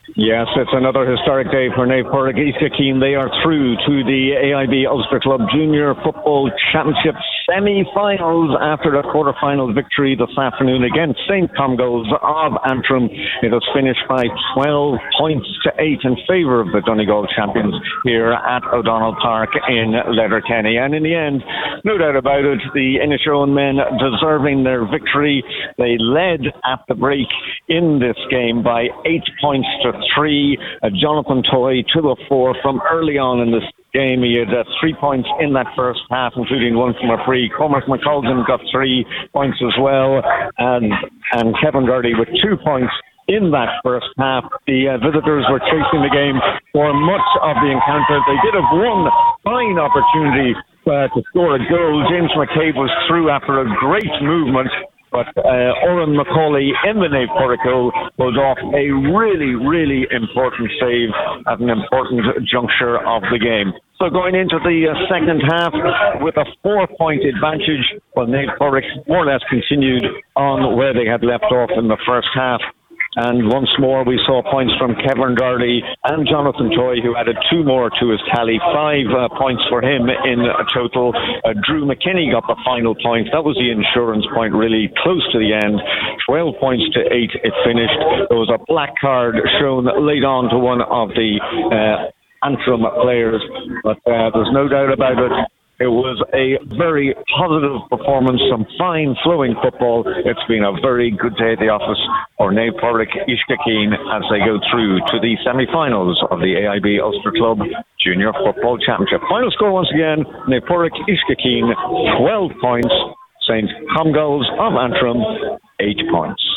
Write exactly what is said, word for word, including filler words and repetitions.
Yes, it's another historic day for Naomh Porrick Iscakeane. They are through to the A I B Ulster Club Junior Football Championship semi-finals after a quarter-final victory this afternoon against Saint Comgolls of Antrim. It has finished by twelve points to eight in favour of the Donegal champions here at O'Donnell Park in Letterkenny. And in the end, no doubt about it, the Inishowen men deserving their victory. They led at the break in this game by eight points to three. Uh, Jonathan Toy to the four from early on in this game. He had uh, three points in that first half, including one from a free. Cormac McColgan got three points as well, and and Kevin Gurdy with two points in that first half. The uh, visitors were chasing the game for much of the encounter. They did have one fine opportunity uh, to score a goal. James McCabe was through after a great movement, but uh, Oren McCauley in the Naomh Porrick goal pulled off a really, really important save at an important juncture of the game. So going into the uh, second half with a four-point advantage, well, Naomh Porrick more or less continued on where they had left off in the first half. And once more, we saw points from Kevin Gurdy and Jonathan Toy, who added two more to his tally. Five uh, points for him in total. Uh, Drew McKinney got the final point. That was the insurance point, really close to the end. twelve points to eight, it finished. There was a black card shown late on to one of the uh, Antrim players, but uh, there's no doubt about it. It was a very positive performance, some fine flowing football. It's been a very good day at the office for Naomh Porrick Iscakeane as they go through to the semi-finals of the A I B Ulster Club Junior Football Championship. Final score once again, Naomh Porrick Iscakeane twelve points, Saint Comgolls of Antrim eight points.